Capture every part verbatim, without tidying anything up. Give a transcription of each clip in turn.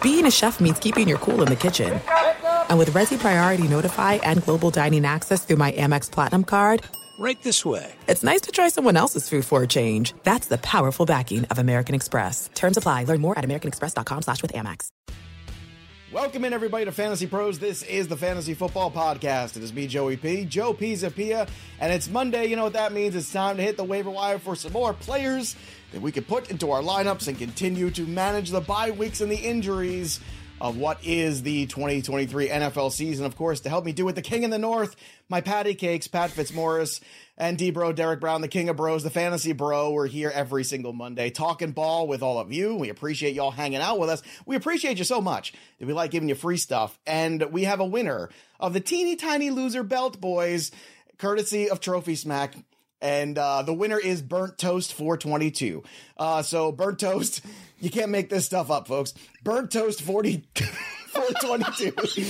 being a chef means keeping your cool in the kitchen. And with Resi Priority Notify and Global Dining Access through my Amex Platinum card, right this way. It's nice to try someone else's food for a change. That's the powerful backing of American Express. Terms apply. Learn more at americanexpress.com slash with Amex. Welcome in, everybody, to Fantasy Pros. This is the Fantasy Football Podcast. It is me, Joey P, Joe Pizzapia, and it's Monday. You know what that means. It's time to hit the waiver wire for some more players that we can put into our lineups and continue to manage the bye weeks and the injuries of what is the twenty twenty-three N F L season. Of course, to help me do it, the King in the North, my patty cakes, Pat Fitzmaurice, and D-Bro, Derek Brown, the King of Bros, the Fantasy Bro. We're here every single Monday talking ball with all of you. We appreciate y'all hanging out with us. We appreciate you so much that we like giving you free stuff. And we have a winner of the teeny tiny loser belt, boys, courtesy of Trophy Smack. And uh, the winner is Burnt Toast four twenty-two. Uh, so Burnt Toast, you can't make this stuff up, folks. Burnt Toast forty, four twenty-two.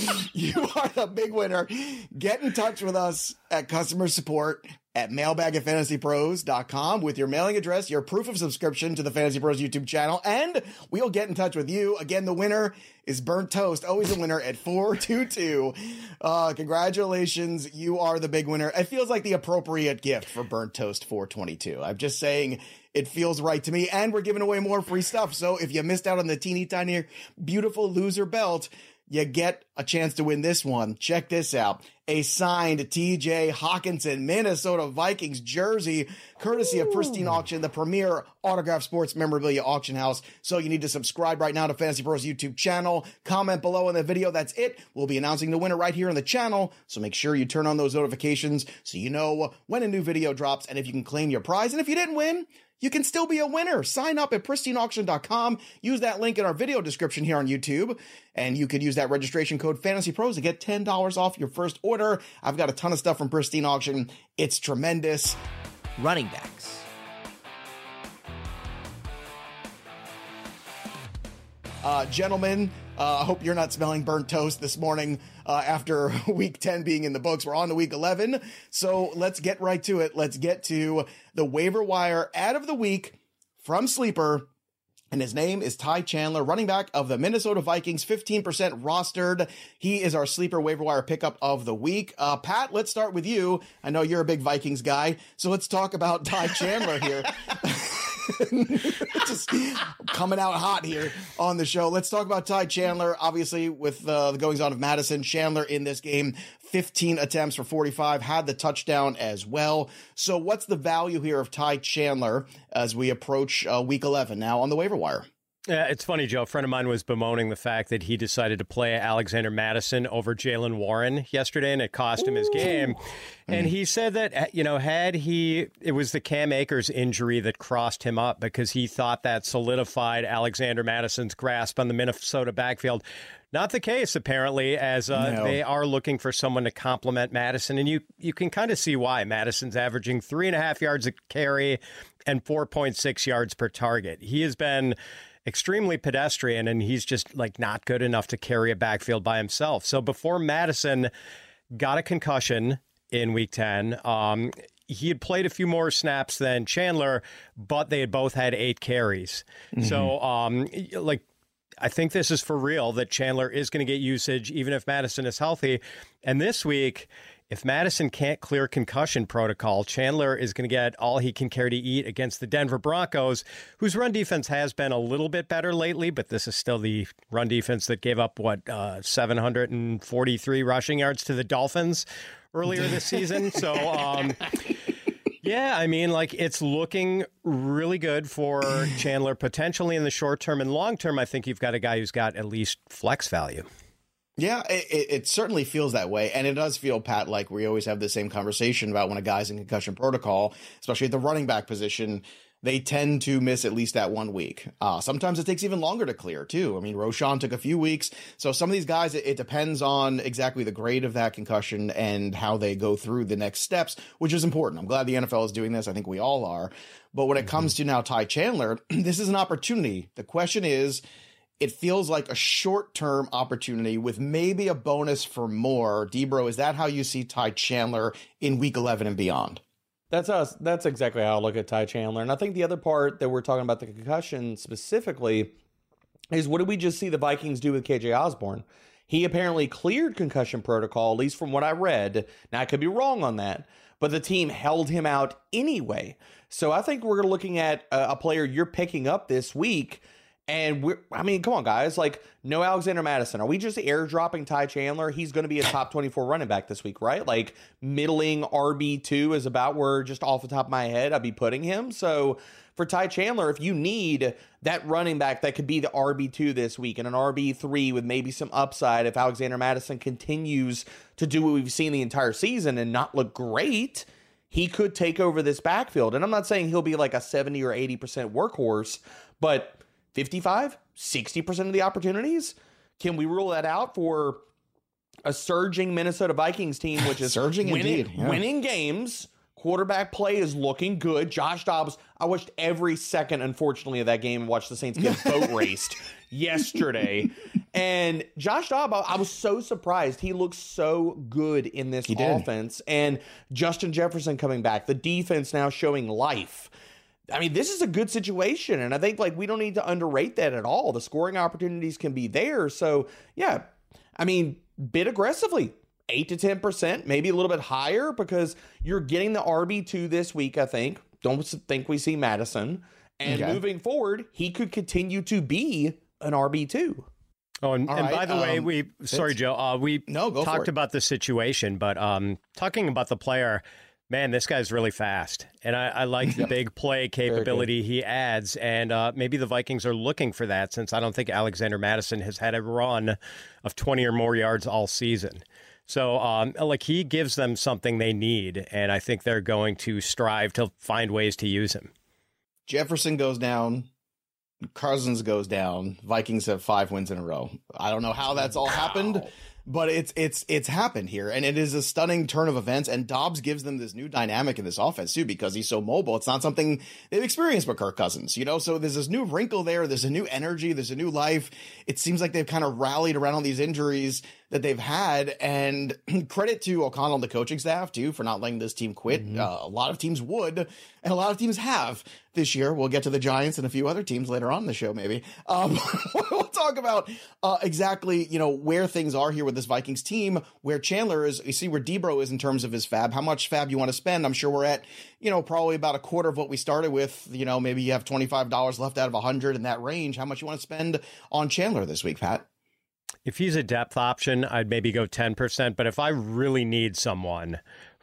You are the big winner. Get in touch with us at customer support at mailbag at fantasy pros dot com with your mailing address, your proof of subscription to the Fantasy Pros YouTube channel, and we'll get in touch with you. Again, the winner is Burnt Toast, always a winner at four two two. Uh, congratulations, you are the big winner. It feels like the appropriate gift for Burnt Toast four twenty-two. I'm just saying it feels right to me, and we're giving away more free stuff. So if you missed out on the teeny tiny beautiful loser belt, you get a chance to win this one. Check this out. A signed T J Hawkinson Minnesota Vikings jersey, courtesy of Pristine Auction, the premier autographed sports memorabilia auction house. So you need to subscribe right now to Fantasy Pros YouTube channel. Comment below in the video. That's it. We'll be announcing the winner right here on the channel. So make sure you turn on those notifications so you know when a new video drops and if you can claim your prize. And if you didn't win, you can still be a winner. Sign up at pristine auction dot com. Use that link in our video description here on YouTube. And you could use that registration code FANTASYPROS to get ten dollars off your first order. I've got a ton of stuff from Pristine Auction. It's tremendous. Running backs. Uh, gentlemen, uh, I hope you're not smelling burnt toast this morning uh, after week ten being in the books. We're on to week eleven, so let's get right to it. Let's get to the waiver wire ad of the week from Sleeper, and his name is Ty Chandler, running back of the Minnesota Vikings, fifteen percent rostered. He is our Sleeper waiver wire pickup of the week. Uh, Pat, let's start with you. I know you're a big Vikings guy, so let's talk about Ty Chandler here. Just coming out hot here on the show. Let's talk about Ty Chandler. Obviously, with uh, the goings on of Madison, Chandler in this game, fifteen attempts for forty-five, had the touchdown as well. So what's the value here of Ty Chandler as we approach uh, week eleven now on the waiver wire? Yeah, it's funny, Joe. A friend of mine was bemoaning the fact that he decided to play Alexander Mattison over Jaylen Warren yesterday, and it cost him his game. And he said that, you know, had he, it was the Cam Akers injury that crossed him up because he thought that solidified Alexander Mattison's grasp on the Minnesota backfield. Not the case, apparently, as uh, No. they are looking for someone to complement Mattison. And you, you can kind of see why. Mattison's averaging three and a half yards a carry and four point six yards per target. He has been extremely pedestrian, and he's just like not good enough to carry a backfield by himself. So before Mattison got a concussion in week ten, um, he had played a few more snaps than Chandler, but they had both had eight carries. Mm-hmm. So um, like, I think this is for real that Chandler is going to get usage even if Mattison is healthy. And this week, if Mattison can't clear concussion protocol, Chandler is going to get all he can carry to eat against the Denver Broncos, whose run defense has been a little bit better lately, but this is still the run defense that gave up, what, uh, seven hundred forty-three rushing yards to the Dolphins earlier this season. So, um, yeah, I mean, like, it's looking really good for Chandler, potentially in the short term and long term. I think you've got a guy who's got at least flex value. Yeah, it, it certainly feels that way. And it does feel, Pat, like we always have the same conversation about when a guy's in concussion protocol, especially at the running back position, they tend to miss at least that one week. Uh, sometimes it takes even longer to clear, too. I mean, Roschon took a few weeks. So some of these guys, it, it depends on exactly the grade of that concussion and how they go through the next steps, which is important. I'm glad the N F L is doing this. I think we all are. But when it comes to now Ty Chandler, this is an opportunity. The question is, it feels like a short-term opportunity with maybe a bonus for more. D-Bro, is that how you see Ty Chandler in week eleven and beyond? That's us. That's exactly how I look at Ty Chandler. And I think the other part that we're talking about, the concussion specifically, is what did we just see the Vikings do with K J Osborne? He apparently cleared concussion protocol, at least from what I read. Now, I could be wrong on that, but the team held him out anyway. So I think we're looking at a, a player you're picking up this week. And we're, I mean, come on, guys. Like, no Alexander Mattison. Are we just airdropping Ty Chandler? He's going to be a top twenty-four running back this week, right? Like, middling R B two is about where, just off the top of my head, I'd be putting him. So for Ty Chandler, if you need that running back that could be the R B two this week and an R B three with maybe some upside, if Alexander Mattison continues to do what we've seen the entire season and not look great, he could take over this backfield. And I'm not saying he'll be like a seventy or eighty percent workhorse, but fifty-five, sixty percent of the opportunities? Can we rule that out for a surging Minnesota Vikings team, which is surging winning, indeed, yeah. winning games? Quarterback play is looking good. Josh Dobbs, I watched every second, unfortunately, of that game and watched the Saints get boat raced yesterday. And Josh Dobbs, I was so surprised. He looks so good in this offense. And Justin Jefferson coming back. The defense now showing life. I mean, this is a good situation, and I think, like, we don't need to underrate that at all. The scoring opportunities can be there. So, yeah, I mean, bid aggressively, eight to ten percent, maybe a little bit higher, because you're getting the R B two this week, I think. Don't think we see Madison. And okay. moving forward, he could continue to be an R B two. Oh, and, and right, by the um, way, we, sorry, Joe, uh, we no, go talked about the situation, but um, talking about the player, man, this guy's really fast, and I, I like the big play capability he adds, and uh, maybe the Vikings are looking for that, since I don't think Alexander Mattison has had a run of twenty or more yards all season. So, um, like, he gives them something they need, and I think they're going to strive to find ways to use him. Jefferson goes down. Cousins goes down. Vikings have five wins in a row. I don't know how that's all wow. happened, but it's it's it's happened here, and it is a stunning turn of events. And Dobbs gives them this new dynamic in this offense too, because he's so mobile. It's not something they've experienced with Kirk Cousins, you know. So there's this new wrinkle there. There's a new energy. There's a new life. It seems like they've kind of rallied around all these injuries that they've had, and credit to O'Connell and the coaching staff too for not letting this team quit. Mm-hmm. Uh, a lot of teams would, and a lot of teams have this year. We'll get to the Giants and a few other teams later on in the show, maybe. Um, we'll talk about uh, exactly, you know, where things are here with this Vikings team, where Chandler is. You see where Debro is in terms of his fab, how much fab you want to spend. I'm sure we're at, you know, probably about a quarter of what we started with. You know, maybe you have twenty-five dollars left out of one hundred in that range. How much you want to spend on Chandler this week, Pat? If he's a depth option, I'd maybe go ten percent. But if I really need someone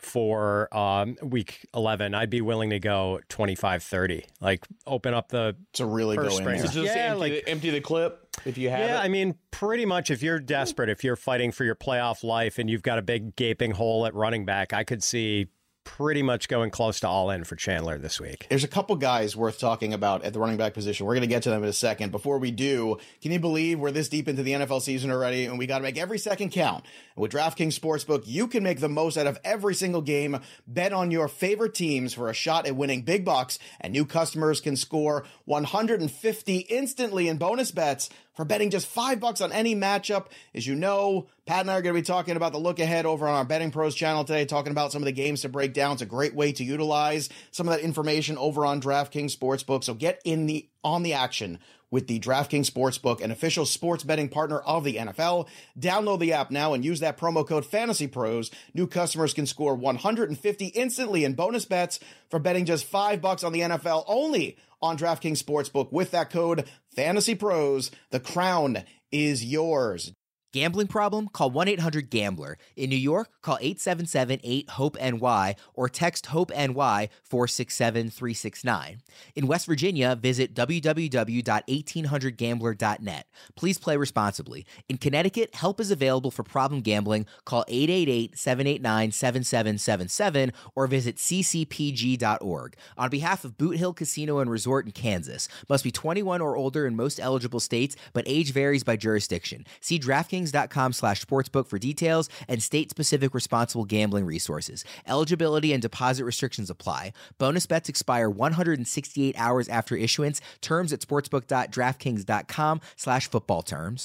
for um, week eleven, I'd be willing to go twenty-five, thirty. Like, open up the to really go in there. So just yeah, empty, like, the, empty the clip if you have yeah, it. Yeah, I mean, pretty much if you're desperate, if you're fighting for your playoff life and you've got a big gaping hole at running back, I could see pretty much going close to all in for Chandler this week. There's a couple guys worth talking about at the running back position. We're going to get to them in a second. Before we do, can you believe we're this deep into the N F L season already, and we got to make every second count? And with DraftKings Sportsbook, you can make the most out of every single game. Bet on your favorite teams for a shot at winning big bucks, and new customers can score one hundred fifty instantly in bonus bets for betting just five bucks on any matchup. As you know, Pat and I are going to be talking about the look ahead over on our Betting Pros channel today, talking about some of the games to break down. It's a great way to utilize some of that information over on DraftKings Sportsbook. So get in the on the action with the DraftKings Sportsbook, an official sports betting partner of the N F L. Download the app now and use that promo code FANTASYPROS. New customers can score one hundred fifty instantly in bonus bets for betting just five bucks on the N F L only on DraftKings Sportsbook with that code FANTASYPROS. The crown is yours. Gambling problem? Call one eight hundred gambler. In New York, call eight seven seven eight hope N Y or text HOPE-NY four six seven three six nine. In West Virginia, visit w w w dot eighteen hundred gambler dot net. Please play responsibly. In Connecticut, help is available for problem gambling. Call eight eight eight seven eight nine seven seven seven seven or visit c c p g dot org. On behalf of Boot Hill Casino and Resort in Kansas, must be twenty-one or older in most eligible states, but age varies by jurisdiction. See DraftKings dot com slash sportsbook for details and state-specific responsible gambling resources. Eligibility and deposit restrictions apply. Bonus bets expire one hundred sixty-eight hours after issuance. Terms at sportsbook dot draftkings dot com slash football terms.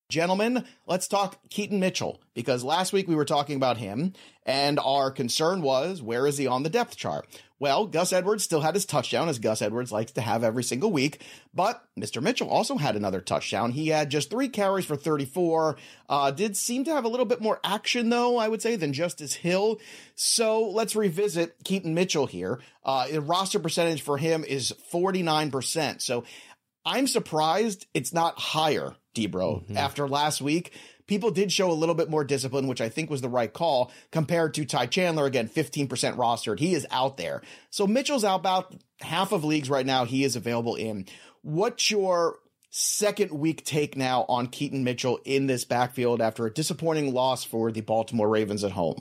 Gentlemen, let's talk Keaton Mitchell, because last week we were talking about him, and our concern was, where is he on the depth chart? Well, Gus Edwards still had his touchdown, as Gus Edwards likes to have every single week, but Mister Mitchell also had another touchdown. He had just three carries for thirty-four, uh, did seem to have a little bit more action, though, I would say, than Justice Hill. So let's revisit Keaton Mitchell here. Uh, the roster percentage for him is forty-nine percent, so I'm surprised it's not higher, D-Bro. Mm-hmm. After last week, people did show a little bit more discipline, which I think was the right call, compared to Ty Chandler, again, fifteen percent rostered. He is out there. So Mitchell's out about half of leagues right now he is available in. What's your second week take now on Keaton Mitchell in this backfield after a disappointing loss for the Baltimore Ravens at home?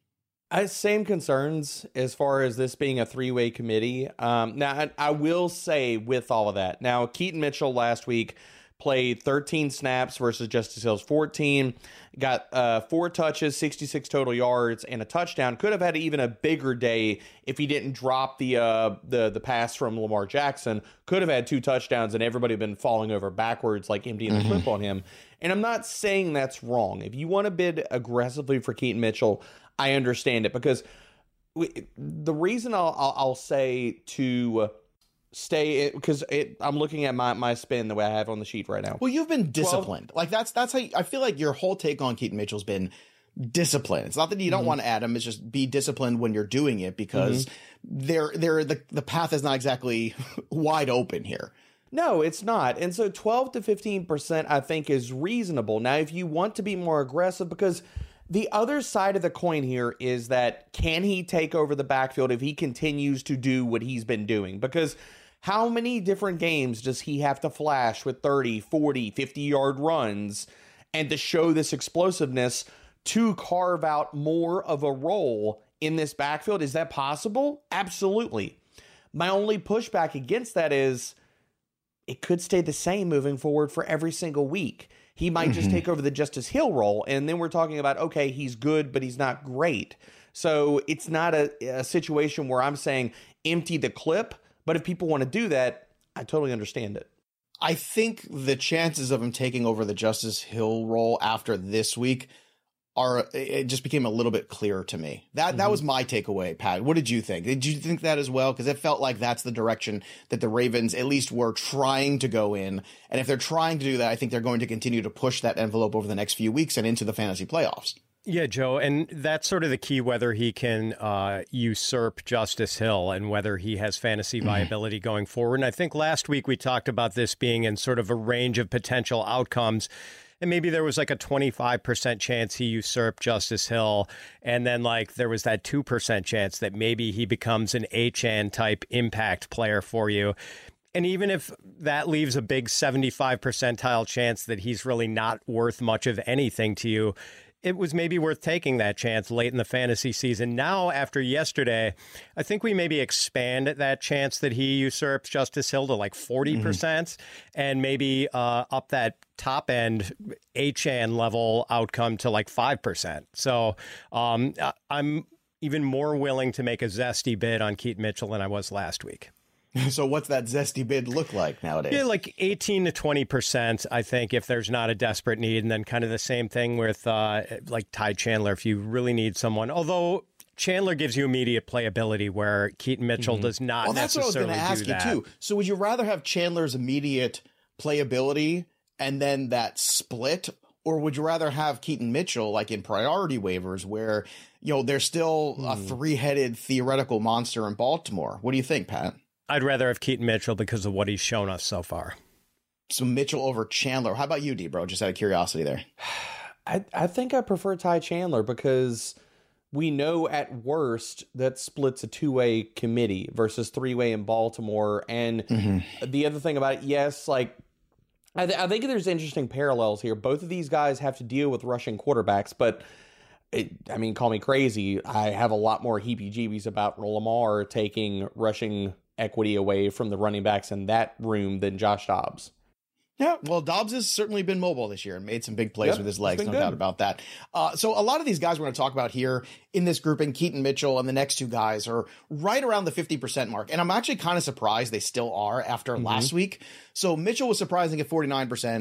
I same concerns as far as this being a three-way committee. Um, now, I, I will say with all of that, now Keaton Mitchell last week played thirteen snaps versus Justice Hill's fourteen, got uh, four touches, sixty-six total yards, and a touchdown. Could have had even a bigger day if he didn't drop the uh, the the pass from Lamar Jackson. Could have had two touchdowns, and everybody had been falling over backwards, like emptying the mm-hmm. clip on him. And I'm not saying that's wrong. If you want to bid aggressively for Keaton Mitchell, I understand it, because we, the reason I'll, I'll, I'll say to stay, because it, it, I'm looking at my, my spin the way I have on the sheet right now. Well, you've been disciplined. twelve Like that's that's how you, I feel like your whole take on Keaton Mitchell's been discipline. It's not that you don't mm-hmm. want to add him. It's just be disciplined when you're doing it, because mm-hmm. they're, they're, the, the path is not exactly wide open here. No, it's not. And so twelve to fifteen percent I think is reasonable. Now, if you want to be more aggressive, because the other side of the coin here is that, can he take over the backfield if he continues to do what he's been doing? Because how many different games does he have to flash with thirty, forty, fifty yard runs and to show this explosiveness to carve out more of a role in this backfield? Is that possible? Absolutely. My only pushback against that is it could stay the same moving forward for every single week. He might just mm-hmm. take over the Justice Hill role, and then we're talking about, okay, he's good, but he's not great. So it's not a, a situation where I'm saying empty the clip, but if people want to do that, I totally understand it. I think the chances of him taking over the Justice Hill role after this week are, it just became a little bit clearer to me. That mm-hmm. that was my takeaway, Pat. What did you think? Did you think that as well? Because it felt like that's the direction that the Ravens at least were trying to go in. And if they're trying to do that, I think they're going to continue to push that envelope over the next few weeks and into the fantasy playoffs. Yeah, Joe, and that's sort of the key, whether he can uh, usurp Justice Hill and whether he has fantasy viability going forward. And I think last week we talked about this being in sort of a range of potential outcomes. And maybe there was like a twenty-five percent chance he usurped Justice Hill. And then like there was that two percent chance that maybe he becomes an Achane type impact player for you. And even if that leaves a big seventy-five percentile chance that he's really not worth much of anything to you, it was maybe worth taking that chance late in the fantasy season. Now, after yesterday, I think we maybe expand that chance that he usurps Justice Hill to like forty percent mm-hmm. and maybe uh, up that top end Achane level outcome to like five percent. So um, I'm even more willing to make a zesty bid on Keaton Mitchell than I was last week. So what's that zesty bid look like nowadays? Yeah, like eighteen to twenty percent, I think, if there's not a desperate need. And then kind of the same thing with uh, like Ty Chandler, if you really need someone. Although Chandler gives you immediate playability where Keaton Mitchell mm-hmm. does not well, that's necessarily what I was do going to ask that. you, too. So would you rather have Chandler's immediate playability and then that split? Or would you rather have Keaton Mitchell like in priority waivers where, you know, there's still mm. a three-headed theoretical monster in Baltimore? What do you think, Pat? I'd rather have Keaton Mitchell because of what he's shown us so far. So Mitchell over Chandler. How about you, D, bro? Just out of curiosity there. I, I think I prefer Ty Chandler because we know at worst that splits a two-way committee versus three-way in Baltimore. And mm-hmm. the other thing about it, yes, like I, th- I think there's interesting parallels here. Both of these guys have to deal with rushing quarterbacks, but It, I mean, call me crazy. I have a lot more heebie-jeebies about Lamar taking rushing equity away from the running backs in that room than Josh Dobbs. Yeah, well, Dobbs has certainly been mobile this year and made some big plays yep, with his legs, no good. doubt about that. Uh, so a lot of these guys we're going to talk about here in this grouping, Keaton Mitchell and the next two guys, are right around the fifty percent mark. And I'm actually kind of surprised they still are after mm-hmm. last week. So Mitchell was surprising at forty-nine percent.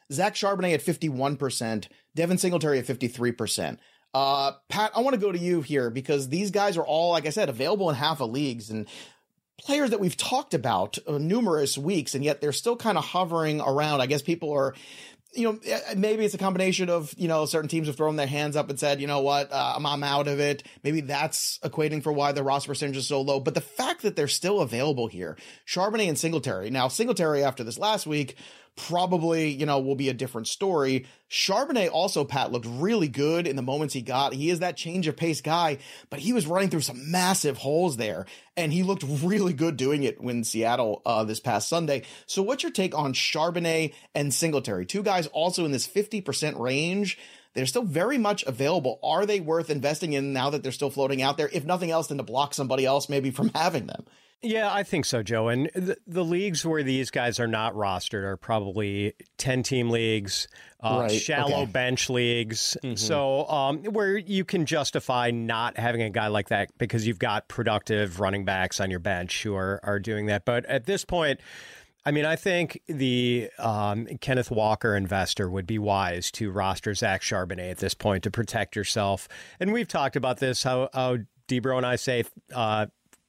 Zach Charbonnet at fifty-one percent, Devin Singletary at fifty-three percent. Uh, Pat, I want to go to you here because these guys are all, like I said, available in half of leagues and players that we've talked about uh, numerous weeks, and yet they're still kind of hovering around. I guess people are, you know, maybe it's a combination of, you know, certain teams have thrown their hands up and said, you know what, uh, I'm, I'm out of it. Maybe that's equating for why the roster percentage is so low. But the fact that they're still available here, Charbonnet and Singletary. Now, Singletary after this last week probably, you know, will be a different story. Charbonnet also, Pat, looked really good in the moments he got. He is that change of pace guy, but he was running through some massive holes there, and he looked really good doing it when Seattle uh, this past Sunday. So what's your take on Charbonnet and Singletary? Two guys also in this fifty percent range. They're still very much available. Are they worth investing in now that they're still floating out there? If nothing else, than to block somebody else maybe from having them. Yeah, I think so, Joe. And the, the leagues where these guys are not rostered are probably ten-team leagues, uh, right. shallow okay. bench leagues. Mm-hmm. So um, where you can justify not having a guy like that because you've got productive running backs on your bench who are, are doing that. But at this point, I mean, I think the um, Kenneth Walker investor would be wise to roster Zach Charbonnet at this point to protect yourself. And we've talked about this, how, how Debro and I say, uh,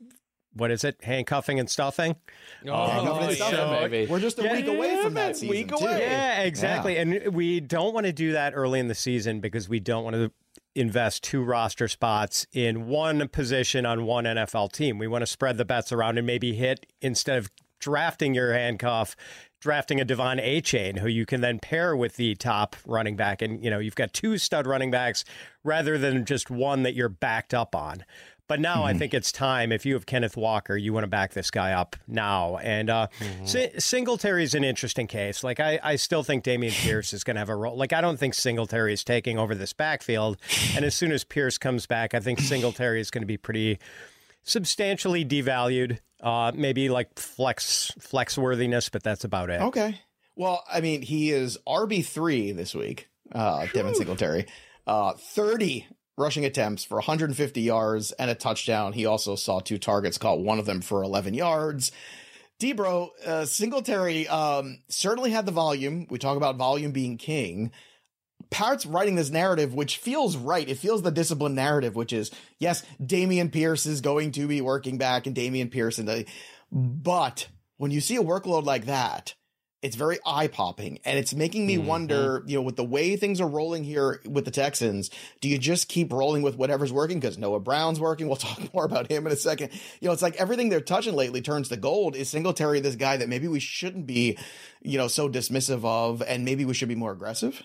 what is it? Handcuffing and stuffing? Oh, Handcuffing and stuffing. yeah, maybe. We're just a Yeah, week away yeah, from that man, season, week too. away. Yeah, exactly. Yeah. And we don't want to do that early in the season because we don't want to invest two roster spots in one position on one N F L team. We want to spread the bets around and maybe hit, instead of drafting your handcuff, drafting a Devon Achane, who you can then pair with the top running back. And, you know, you've got two stud running backs rather than just one that you're backed up on. But now mm-hmm. I think it's time. If you have Kenneth Walker, you want to back this guy up now. And uh, mm-hmm. S- Singletary is an interesting case. Like, I, I still think Dameon Pierce is going to have a role. Like, I don't think Singletary is taking over this backfield. And as soon as Pierce comes back, I think Singletary is going to be pretty substantially devalued. Uh, maybe like flex flex worthiness, but that's about it. Okay. Well, I mean, he is R B three this week, uh, Devin Singletary. Uh, thirty rushing attempts for one hundred fifty yards and a touchdown. He also saw two targets, caught one of them for eleven yards. Debro, uh, Singletary um, certainly had the volume. We talk about volume being king. Pat's writing this narrative, which feels right. It feels the disciplined narrative, which is, yes, Dameon Pierce is going to be working back and Dameon Pierce. And the, but when you see a workload like that, it's very eye-popping, and it's making me mm-hmm. wonder, you know, with the way things are rolling here with the Texans, do you just keep rolling with whatever's working? Because Noah Brown's working. We'll talk more about him in a second. You know, it's like everything they're touching lately turns to gold. Is Singletary this guy that maybe we shouldn't be, you know, so dismissive of, and maybe we should be more aggressive?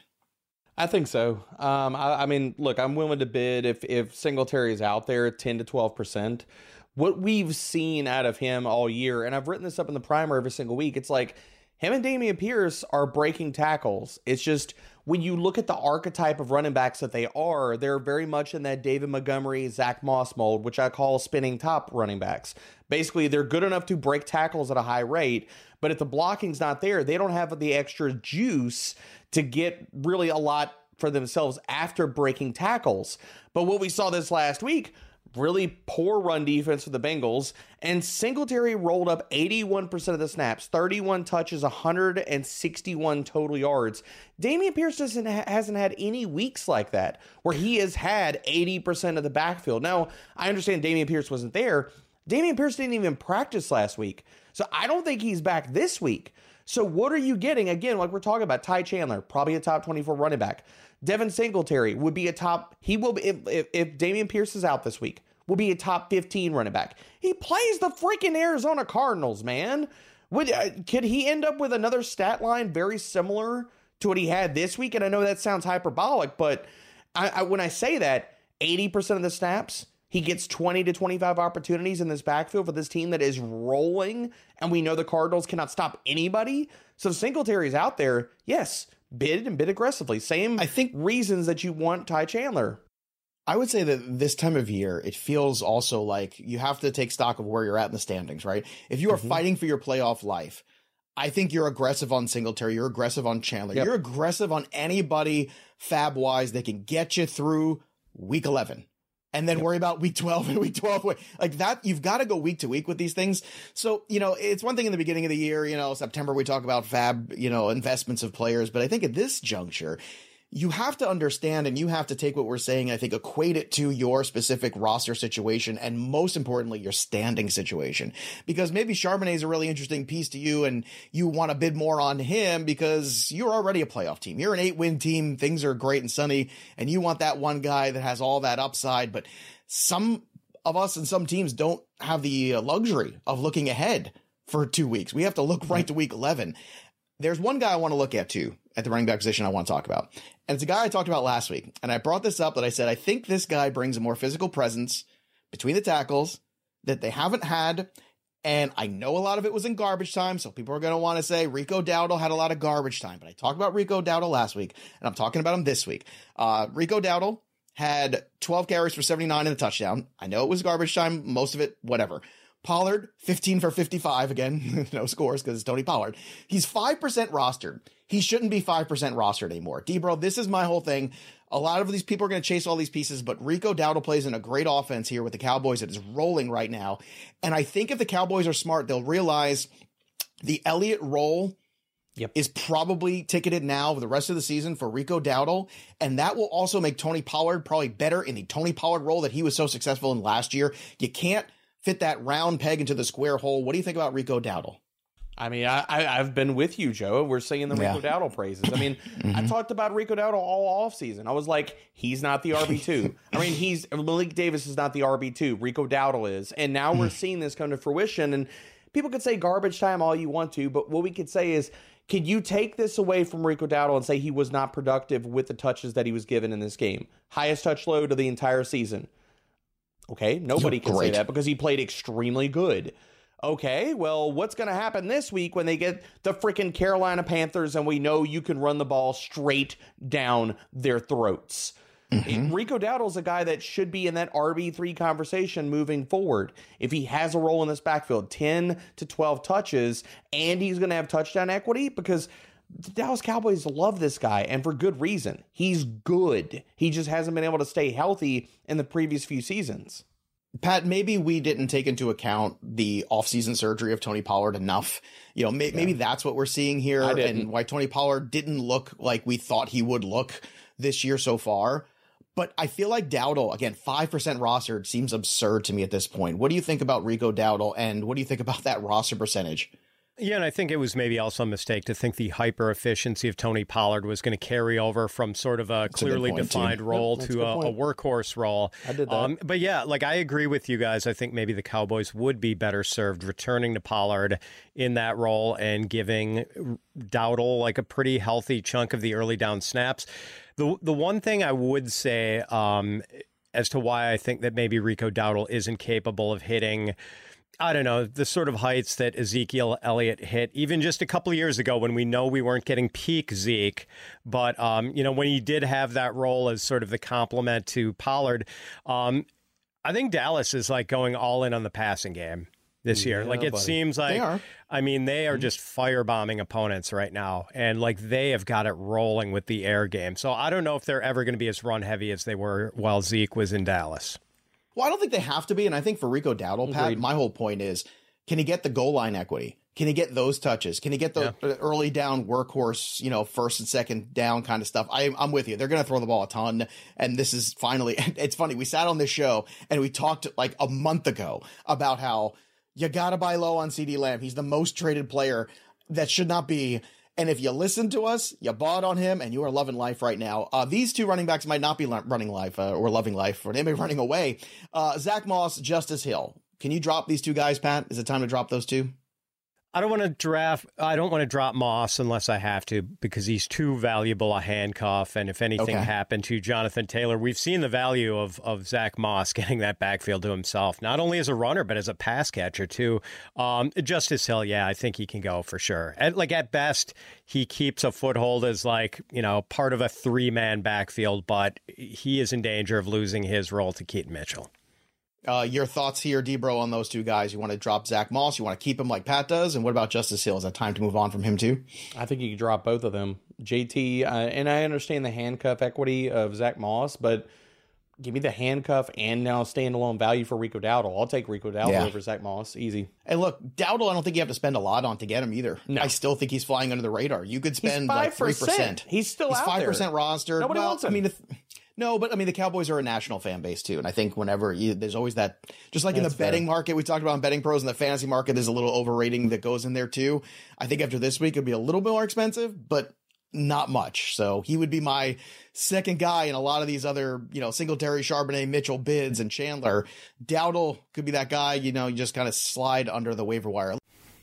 I think so. Um, I, I mean, look, I'm willing to bid if, if Singletary is out there at ten to twelve percent. What we've seen out of him all year, and I've written this up in the primer every single week, it's like, him and Dameon Pierce are breaking tackles. It's just when you look at the archetype of running backs that they are, they're very much in that David Montgomery, Zach Moss mold, which I call spinning top running backs. Basically, they're good enough to break tackles at a high rate, but if the blocking's not there, they don't have the extra juice to get really a lot for themselves after breaking tackles. But what we saw this last week, really poor run defense for the Bengals, and Singletary rolled up eighty-one percent of the snaps, thirty-one touches, one hundred sixty-one total yards. Dameon Pierce doesn't ha- hasn't had any weeks like that where he has had eighty percent of the backfield. Now, I understand Dameon Pierce wasn't there. Dameon Pierce didn't even practice last week, so I don't think he's back this week. So what are you getting? Again, like we're talking about, Ty Chandler, probably a top twenty-four running back. Devin Singletary would be a top, he will be, if, if, if Dameon Pierce is out this week, will be a top fifteen running back. He plays the freaking Arizona Cardinals, man. Would uh, could he end up with another stat line very similar to what he had this week? And I know that sounds hyperbolic, but I, I, when I say that, eighty percent of the snaps, he gets twenty to twenty-five opportunities in this backfield for this team that is rolling, and we know the Cardinals cannot stop anybody. So if Singletary's out there, yes, bid and bid aggressively. Same I think reasons that you want Ty Chandler. I would say that this time of year, it feels also like you have to take stock of where you're at in the standings, right? If you are mm-hmm. fighting for your playoff life, I think you're aggressive on Singletary. You're aggressive on Chandler. Yep. You're aggressive on anybody fab-wise that can get you through week eleven. and then yep. worry about week twelve and week twelve. Like that, you've got to go week to week with these things. So, you know, it's one thing in the beginning of the year, you know, September, we talk about fab, you know, investments of players. But I think at this juncture, you have to understand and you have to take what we're saying, I think, equate it to your specific roster situation and most importantly, your standing situation. Because maybe Charbonnet is a really interesting piece to you and you want to bid more on him because you're already a playoff team. You're an eight win team. Things are great and sunny and you want that one guy that has all that upside. But some of us and some teams don't have the luxury of looking ahead for two weeks. We have to look right to week eleven. There's one guy I want to look at too at the running back position I want to talk about. And it's a guy I talked about last week. And I brought this up that I said, I think this guy brings a more physical presence between the tackles that they haven't had. And I know a lot of it was in garbage time. So people are going to want to say Rico Dowdle had a lot of garbage time, but I talked about Rico Dowdle last week and I'm talking about him this week. Uh, Rico Dowdle had twelve carries for seventy-nine and a touchdown. I know it was garbage time. Most of it, whatever. Pollard, fifteen for fifty-five. Again, no scores because it's Tony Pollard. He's five percent rostered. He shouldn't be five percent rostered anymore. D-Bro, this is my whole thing. A lot of these people are going to chase all these pieces, but Rico Dowdle plays in a great offense here with the Cowboys that is rolling right now. And I think if the Cowboys are smart, they'll realize the Elliott role yep. is probably ticketed now for the rest of the season for Rico Dowdle. And that will also make Tony Pollard probably better in the Tony Pollard role that he was so successful in last year. You can't fit that round peg into the square hole. What do you think about Rico Dowdle? I mean, I, I, I've been with you, Joe. We're singing the Rico yeah. Dowdle praises. I mean, mm-hmm. I talked about Rico Dowdle all offseason. I was like, he's not the R B two. I mean, he's Malik Davis is not the R B two. Rico Dowdle is. And now we're seeing this come to fruition. And people could say garbage time all you want to, but what we could say is, could you take this away from Rico Dowdle and say he was not productive with the touches that he was given in this game? Highest touch load of the entire season. Okay, nobody can say that because he played extremely good. Okay, well, what's going to happen this week when they get the freaking Carolina Panthers and we know you can run the ball straight down their throats? Mm-hmm. Rico Dowdle's a guy that should be in that R B three conversation moving forward. If he has a role in this backfield, ten to twelve touches, and he's going to have touchdown equity because the Dallas Cowboys love this guy, and for good reason. He's good. He just hasn't been able to stay healthy in the previous few seasons. Pat, maybe we didn't take into account the offseason surgery of Tony Pollard enough. You know, may, yeah. maybe that's what we're seeing here and why Tony Pollard didn't look like we thought he would look this year so far. But I feel like Dowdle, again, five percent rostered seems absurd to me at this point. What do you think about Rico Dowdle, and what do you think about that roster percentage? Yeah, and I think it was maybe also a mistake to think the hyper efficiency of Tony Pollard was going to carry over from sort of a That's clearly a defined too. role yep, to a, a workhorse role. I did that. Um, but yeah, like I agree with you guys. I think maybe the Cowboys would be better served returning to Pollard in that role and giving Dowdle like a pretty healthy chunk of the early down snaps. The the one thing I would say um, as to why I think that maybe Rico Dowdle isn't capable of hitting, I don't know, the sort of heights that Ezekiel Elliott hit even just a couple of years ago when we know we weren't getting peak Zeke. But, um, you know, when he did have that role as sort of the complement to Pollard, um, I think Dallas is like going all in on the passing game this year. Yeah, like it buddy. seems like, I mean, they are just firebombing opponents right now. And like they have got it rolling with the air game. So I don't know if they're ever going to be as run heavy as they were while Zeke was in Dallas. Well, I don't think they have to be. And I think for Rico Dowdle, Pat, Agreed. my whole point is, can he get the goal line equity? Can he get those touches? Can he get the yeah. early down workhorse, you know, first and second down kind of stuff? I, I'm with you. They're going to throw the ball a ton. And this is finally, it's funny. We sat on this show and we talked like a month ago about how you got to buy low on CeeDee Lamb. He's the most traded player. That should not be. And if you listen to us, you bought on him, and you are loving life right now. Uh, these two running backs might not be lo- running life uh, or loving life, or they may be running away. Uh, Zach Moss, Justice Hill. Can you drop these two guys, Pat? Is it time to drop those two? I don't want to draft. I don't want to drop Moss unless I have to, because he's too valuable a handcuff. And if anything okay. happened to Jonathan Taylor, we've seen the value of of Zach Moss getting that backfield to himself, not only as a runner but as a pass catcher too. Um, Justice Hill, yeah, I think he can go for sure. At, like at best, he keeps a foothold as like you know part of a three man backfield, but he is in danger of losing his role to Keaton Mitchell. Uh, your thoughts here, D-Bro, on those two guys? You want to drop Zach Moss? You want to keep him like Pat does? And what about Justice Hill? Is that time to move on from him too? I think you could drop both of them. J T, uh, and I understand the handcuff equity of Zach Moss, but give me the handcuff and now standalone value for Rico Dowdle. I'll take Rico Dowdle Yeah. over Zach Moss. Easy. And look, Dowdle, I don't think you have to spend a lot on to get him either. No. I still think he's flying under the radar. You could spend He's like five three percent. percent. He's still He's out five there. percent rostered. Nobody well, wants him. I mean, if, no, but I mean, the Cowboys are a national fan base too. And I think whenever you, there's always that, just like in the That's fair. betting market, we talked about in betting pros, in the fantasy market, there's a little overrating that goes in there too. I think after this week, it'd be a little bit more expensive, but not much. So he would be my second guy in a lot of these other, you know, Singletary, Charbonnet, Mitchell, Bids, and Chandler. Dowdle could be that guy, you know, you just kind of slide under the waiver wire.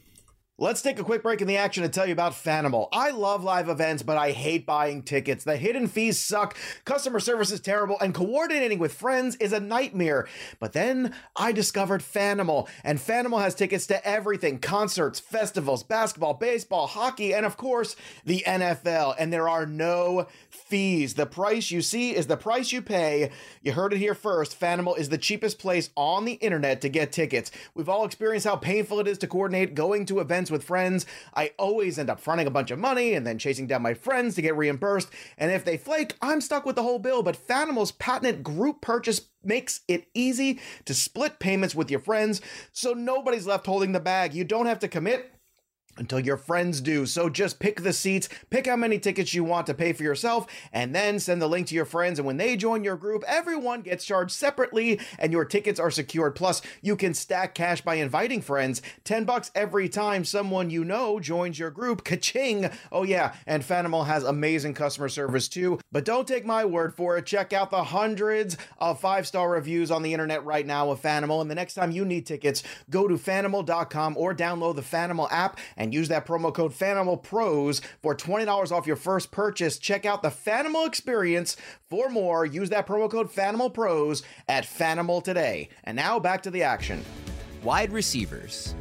Let's take a quick break in the action and tell you about Fanimal. I love live events, but I hate buying tickets. The hidden fees suck, customer service is terrible, and coordinating with friends is a nightmare. But then I discovered Fanimal, and Fanimal has tickets to everything: concerts, festivals, basketball, baseball, hockey, and of course, the N F L. And there are no fees. The price you see is the price you pay. You heard it here first. Fanimal is the cheapest place on the internet to get tickets. We've all experienced how painful it is to coordinate going to events with friends. I always end up fronting a bunch of money and then chasing down my friends to get reimbursed. And if they flake, I'm stuck with the whole bill. But Fanimal's patented group purchase makes it easy to split payments with your friends, so nobody's left holding the bag. You don't have to commit until your friends do. So just pick the seats, pick how many tickets you want to pay for yourself, and then send the link to your friends. And when they join your group, everyone gets charged separately and your tickets are secured. Plus, you can stack cash by inviting friends. ten bucks every time someone you know joins your group. Ka-ching! Oh yeah, and Fanimal has amazing customer service too. But don't take my word for it. Check out the hundreds of five-star reviews on the internet right now of Fanimal. And the next time you need tickets, go to Fanimal dot com or download the Fanimal app and use that promo code FanimalPros for twenty dollars off your first purchase. Check out the Fanimal experience for more. Use that promo code FanimalPros at Fanimal today. And now back to the action. Wide receivers.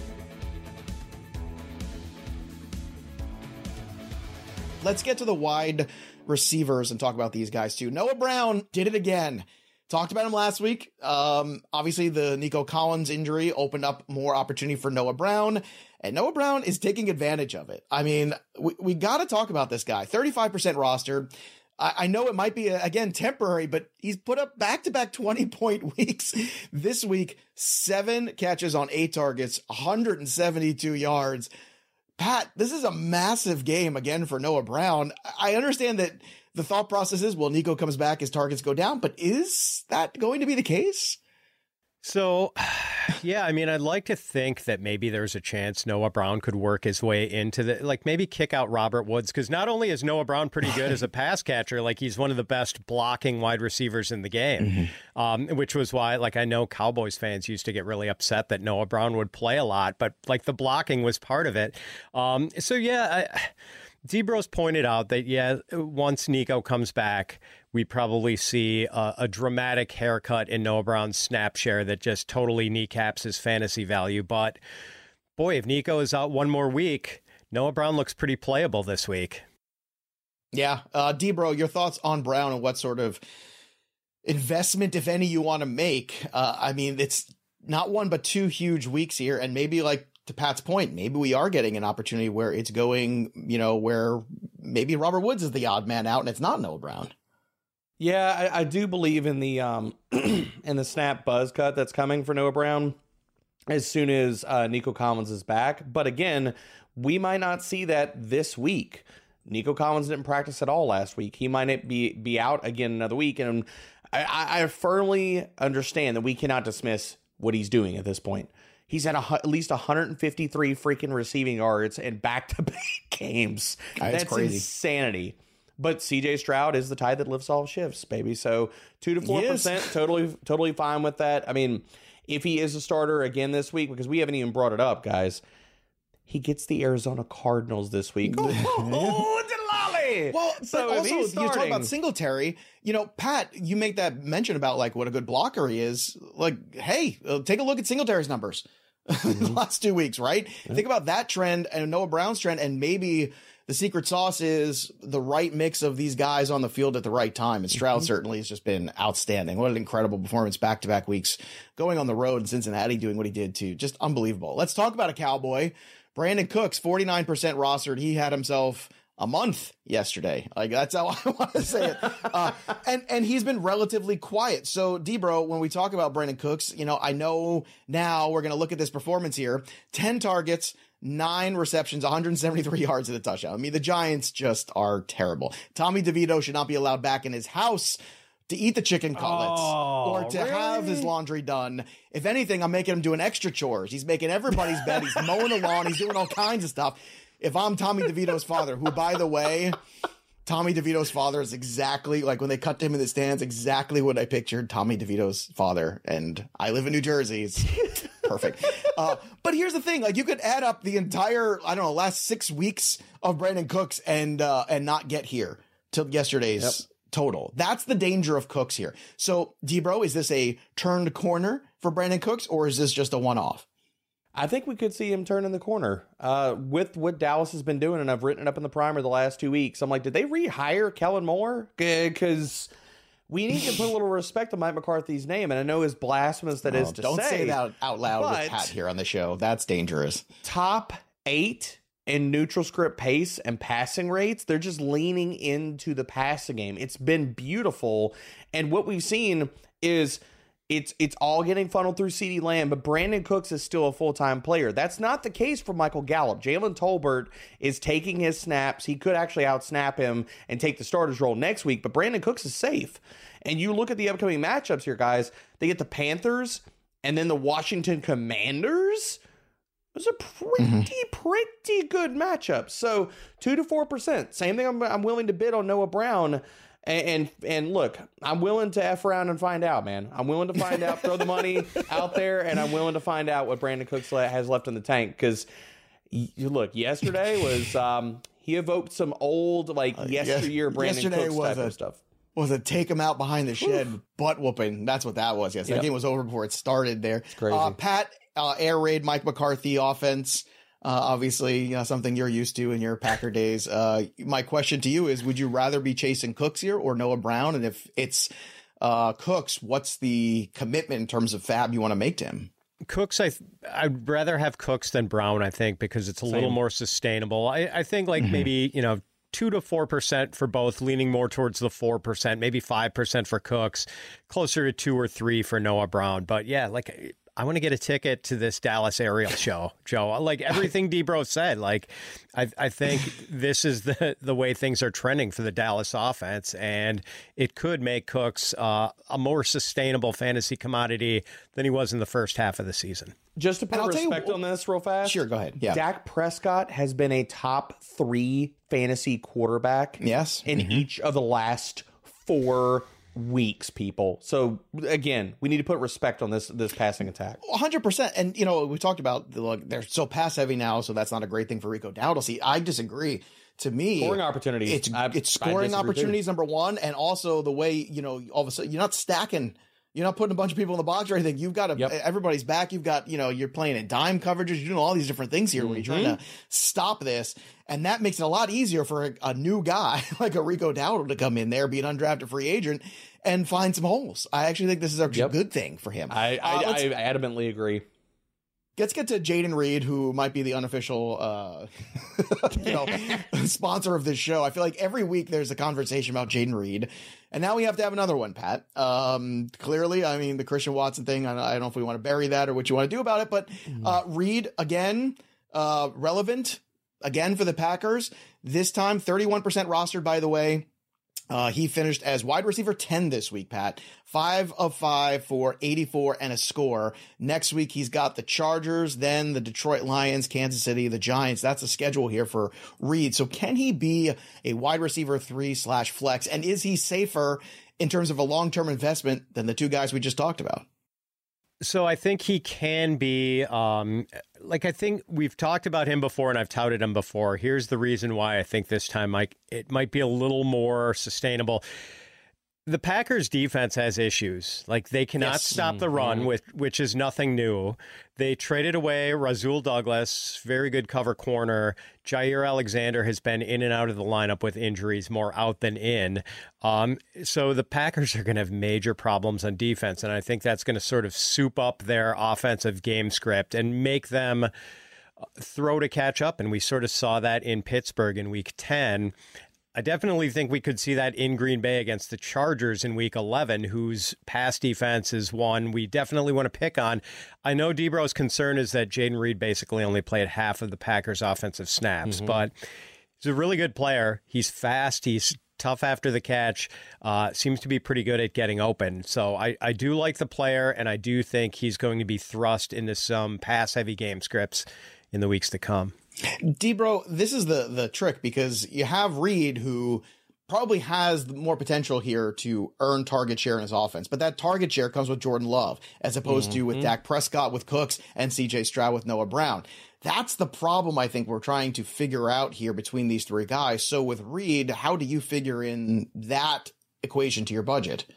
Let's get to the wide receivers and talk about these guys too. Noah Brown did it again. Talked about him last week. Um, obviously, the Nico Collins injury opened up more opportunity for Noah Brown, and Noah Brown is taking advantage of it. I mean, we, we got to talk about this guy. thirty-five percent rostered. I, I know it might be, again, temporary, but he's put up back-to-back twenty-point weeks. This week, seven catches on eight targets, one hundred seventy-two yards. Pat, this is a massive game again for Noah Brown. I understand that the thought process is, well, Nico comes back, his targets go down, but is that going to be the case? So, yeah, I mean, I'd like to think that maybe there's a chance Noah Brown could work his way into the, like maybe kick out Robert Woods, because not only is Noah Brown pretty good as a pass catcher, like he's one of the best blocking wide receivers in the game, mm-hmm. um, which was why, like, I know Cowboys fans used to get really upset that Noah Brown would play a lot, but like the blocking was part of it. Um, so, yeah, I, D-Bros pointed out that, yeah, once Nico comes back, we probably see a, a dramatic haircut in Noah Brown's snap share that just totally kneecaps his fantasy value. But, boy, if Nico is out one more week, Noah Brown looks pretty playable this week. Yeah. Uh, D-Bro, your thoughts on Brown and what sort of investment, if any, you want to make? Uh, I mean, it's not one but two huge weeks here, and maybe, like, to Pat's point, maybe we are getting an opportunity where it's going, you know, where maybe Robert Woods is the odd man out and it's not Noah Brown. Yeah, I, I do believe in the um in the snap buzz cut that's coming for Noah Brown as soon as uh, Nico Collins is back. But again, we might not see that this week. Nico Collins didn't practice at all last week. He might be be out again another week, and I, I firmly understand that we cannot dismiss what he's doing at this point. He's had a, at least one hundred fifty-three freaking receiving yards in back-to-back games. That's, That's crazy. Insanity. But C J Stroud is the tide that lifts all shifts, baby. So two to four percent, totally, totally fine with that. I mean, if he is a starter again this week, because we haven't even brought it up, guys, he gets the Arizona Cardinals this week. Oh, oh, Delali! Well, so but if also, he's you talk starting- about Singletary, you know, Pat, you make that mention about, like, what a good blocker he is. Like, hey, uh, take a look at Singletary's numbers mm-hmm. the last two weeks, right? Yeah. Think about that trend and Noah Brown's trend, and maybe the secret sauce is the right mix of these guys on the field at the right time. And Stroud mm-hmm. certainly has just been outstanding. What an incredible performance back-to-back weeks, going on the road in Cincinnati, doing what he did too. Just unbelievable. Let's talk about a Cowboy. Brandon Cooks, forty-nine percent rostered. He had himself a month yesterday. Like, that's how I want to say it. Uh, and, and he's been relatively quiet. So, Debro, when we talk about Brandin Cooks, you know, I know now we're going to look at this performance here. ten targets, nine receptions, one hundred seventy-three yards at a touchdown. I mean, the Giants just are terrible. Tommy DeVito should not be allowed back in his house to eat the chicken cutlets oh, or to really? have his laundry done. If anything, I'm making him doing extra chores. He's making everybody's bed. He's mowing the lawn. He's doing all kinds of stuff. If I'm Tommy DeVito's father, who, by the way, Tommy DeVito's father is exactly, like, when they cut to him in the stands, exactly what I pictured Tommy DeVito's father. And I live in New Jersey. It's perfect. Uh, but here's the thing. Like, you could add up the entire, I don't know, last six weeks of Brandin Cooks and uh, and not get here to yesterday's yep. total. That's the danger of Cooks here. So, Debro, is this a turned corner for Brandin Cooks, or is this just a one-off? I think we could see him turn in the corner uh, with what Dallas has been doing, and I've written it up in the primer the last two weeks. I'm like, did they rehire Kellen Moore? Because we need to put a little respect on Mike McCarthy's name, and I know as blasphemous that oh, is to don't say. Don't say that out loud with Pat here on the show. That's dangerous. Top eight in neutral script pace and passing rates. They're just leaning into the passing game. It's been beautiful, and what we've seen is It's it's all getting funneled through CeeDee Lamb, but Brandin Cooks is still a full-time player. That's not the case for Michael Gallup. Jalen Tolbert is taking his snaps. He could actually out-snap him and take the starter's role next week, but Brandin Cooks is safe. And you look at the upcoming matchups here, guys. They get the Panthers and then the Washington Commanders. Those are pretty, mm-hmm. pretty good matchups. So two to four percent. Same thing I'm, I'm willing to bid on Noah Brown. And, and and look, I'm willing to F around and find out, man. I'm willing to find out, throw the money out there, and I'm willing to find out what Brandin Cooks has left in the tank. Because, you look, yesterday was, um, he evoked some old, like, uh, yesteryear yes, Brandin yesterday Cooks was type a, of stuff. Was a take him out behind the shed Oof. butt whooping. That's what that was, yes. That yep. game was over before it started there. It's crazy. Uh, Pat, uh, air raid Mike McCarthy offense. Uh, obviously, you know, something you're used to in your Packer days. Uh, my question to you is, would you rather be chasing Cooks here or Noah Brown? And if it's uh, Cooks, what's the commitment in terms of fab you want to make to him? Cooks, I th- I'd rather have Cooks than Brown, I think, because it's a Same. little more sustainable. I, I think like mm-hmm. maybe, you know, two to four percent for both, leaning more towards the four percent, maybe five percent for Cooks, closer to two or three for Noah Brown. But yeah, like, I want to get a ticket to this Dallas aerial show, Joe. Like everything Debro said, like I, I think this is the, the way things are trending for the Dallas offense, and it could make Cooks uh, a more sustainable fantasy commodity than he was in the first half of the season. Just to put respect you, on this real fast. Sure, go ahead. Yeah. Dak Prescott has been a top three fantasy quarterback yes. in mm-hmm. each of the last four weeks, people. So again, we need to put respect on this this passing attack. one hundred percent. And you know, we talked about the, look, they're so pass heavy now, so that's not a great thing for Rico Dowdle. See, I disagree. To me, scoring opportunities. It's I, it's scoring opportunities, too. Number one, and also the way, you know, all of a sudden you're not stacking. You're not putting a bunch of people in the box or anything. You've got to, yep. everybody's back. You've got, you know, you're playing in dime coverages. You're doing all these different things here mm-hmm. when you're trying to stop this. And that makes it a lot easier for a, a new guy like a Rico Dowdle to come in there, be an undrafted free agent, and find some holes. I actually think this is actually yep. a good thing for him. I, I, uh, I adamantly agree. Let's get to Jayden Reed, who might be the unofficial uh, you know, sponsor of this show. I feel like every week there's a conversation about Jayden Reed. And now we have to have another one, Pat. Um, clearly, I mean, the Christian Watson thing, I don't know if we want to bury that or what you want to do about it. But uh, Reed, again, uh, relevant, again for the Packers. This time, thirty-one percent rostered, by the way. Uh, he finished as wide receiver ten this week, Pat. Five of five for eighty-four and a score. Next week, he's got the Chargers, then the Detroit Lions, Kansas City, the Giants. That's the schedule here for Reed. So can he be a wide receiver three slash flex? And is he safer in terms of a long-term investment than the two guys we just talked about? So I think he can be, um, like I think we've talked about him before and I've touted him before. Here's the reason why I think this time Mike, it might be a little more sustainable. The Packers defense has issues. Like they cannot yes. stop the run, mm-hmm. with, which is nothing new. They traded away Rasul Douglas, very good cover corner. Jair Alexander has been in and out of the lineup with injuries, more out than in. Um, so the Packers are going to have major problems on defense, and I think that's going to sort of soup up their offensive game script and make them throw to catch up, and we sort of saw that in Pittsburgh in week ten. I definitely think we could see that in Green Bay against the Chargers in week eleven, whose pass defense is one we definitely want to pick on. I know Debro's concern is that Jayden Reed basically only played half of the Packers' offensive snaps, mm-hmm. but he's a really good player. He's fast. He's tough after the catch. Uh, seems to be pretty good at getting open. So I, I do like the player, and I do think he's going to be thrust into some pass-heavy game scripts in the weeks to come. Debro, this is the the trick, because you have Reed, who probably has more potential here to earn target share in his offense, but that target share comes with Jordan Love, as opposed mm-hmm. to with Dak Prescott, with Cooks, and C J Stroud with Noah Brown. That's the problem I think we're trying to figure out here between these three guys. So with Reed, how do you figure in that equation to your budget?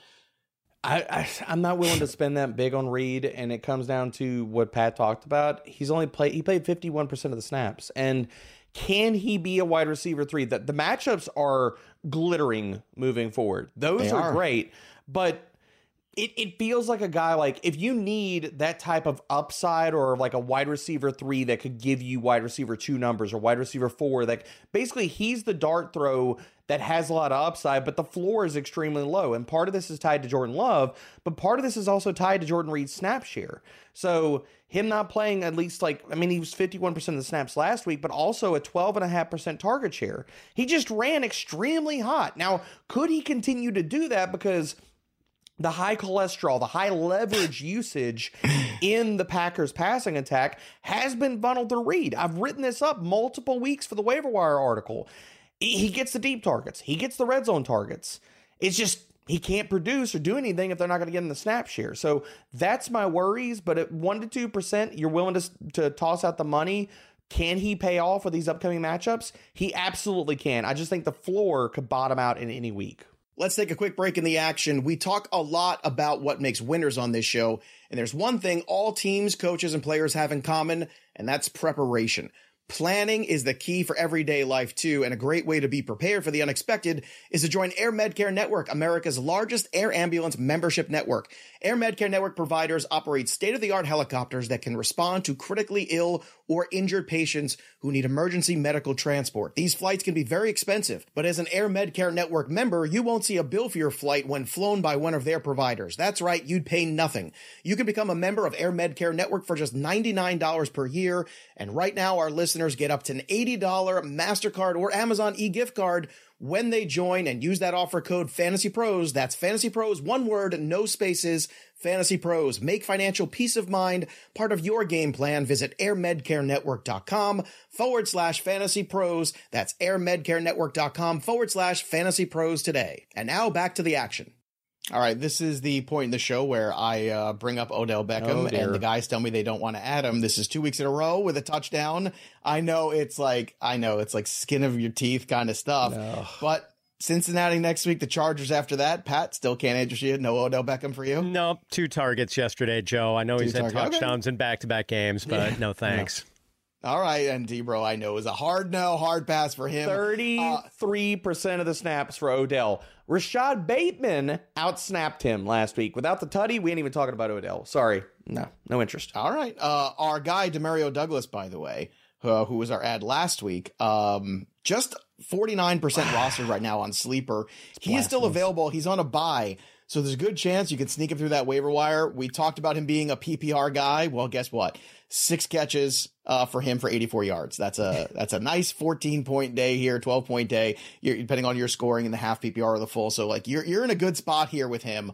I, I, I'm not willing to spend that big on Reed, and it comes down to what Pat talked about. He's only played, he played fifty-one percent of the snaps, and can he be a wide receiver three? The, the matchups are glittering moving forward. Those They are, are great, but it, it feels like a guy, like if you need that type of upside, or like a wide receiver three that could give you wide receiver two numbers, or wide receiver four, that basically he's the dart throw that has a lot of upside, but the floor is extremely low. And part of this is tied to Jordan Love, but part of this is also tied to Jordan Reed's snap share. So him not playing at least, like, I mean, he was fifty-one percent of the snaps last week, but also a twelve point five percent target share. He just ran extremely hot. Now, could he continue to do that? Because the high cholesterol, the high leverage usage in the Packers passing attack has been funneled through Reed. I've written this up multiple weeks for the waiver wire article. He gets the deep targets. He gets the red zone targets. It's just he can't produce or do anything if they're not going to get in the snap share. So that's my worries. But at one to two percent, you're willing to, to toss out the money. Can he pay off with these upcoming matchups? He absolutely can. I just think the floor could bottom out in any week. Let's take a quick break in the action. We talk a lot about what makes winners on this show, and there's one thing all teams, coaches, and players have in common, and that's preparation. Planning is the key for everyday life, too, and a great way to be prepared for the unexpected is to join Air Medcare Network, America's largest air ambulance membership network. Air Medcare Network providers operate state-of-the-art helicopters that can respond to critically ill or injured patients who need emergency medical transport. These flights can be very expensive, but as an Air Medcare Network member, you won't see a bill for your flight when flown by one of their providers. That's right, you'd pay nothing. You can become a member of Air Medcare Network for just ninety-nine dollars per year, and right now our listeners get up to an eighty dollars MasterCard or Amazon e-gift card when they join and use that offer code Fantasy Pros. That's Fantasy Pros, one word, no spaces, Fantasy Pros. Make financial peace of mind part of your game plan. Visit airmedcarenetwork.com forward slash Fantasy Pros. That's airmedcarenetwork.com forward slash Fantasy Pros today. And now back to the action. All right, this is the point in the show where I uh, bring up Odell Beckham, oh, and the guys tell me they don't want to add him. This is two weeks in a row with a touchdown. I know it's like I know it's like skin of your teeth kind of stuff, no. But Cincinnati next week, the Chargers after that. Pat, still can't interest you. No Odell Beckham for you? No, two targets yesterday, Joe. I know two he's had target. touchdowns okay. in back-to-back games, but yeah. no thanks. No. All right, and Debro, I know, is a hard no, hard pass for him. thirty-three percent uh, of the snaps for Odell. Rashad Bateman outsnapped him last week. Without the tutty, we ain't even talking about Odell. Sorry. No, no interest. All right. Uh, our guy, Demario Douglas, by the way, uh, who was our ad last week, um, just forty-nine percent rostered right now on Sleeper. It's he blasphemous. Is still available. He's on a bye. So there's a good chance you can sneak him through that waiver wire. We talked about him being a P P R guy. Well, guess what? Six catches uh, for him for eighty-four yards. That's a that's a nice fourteen point day here, twelve point day. You're, depending on your scoring in the half P P R or the full. So like you're you're in a good spot here with him.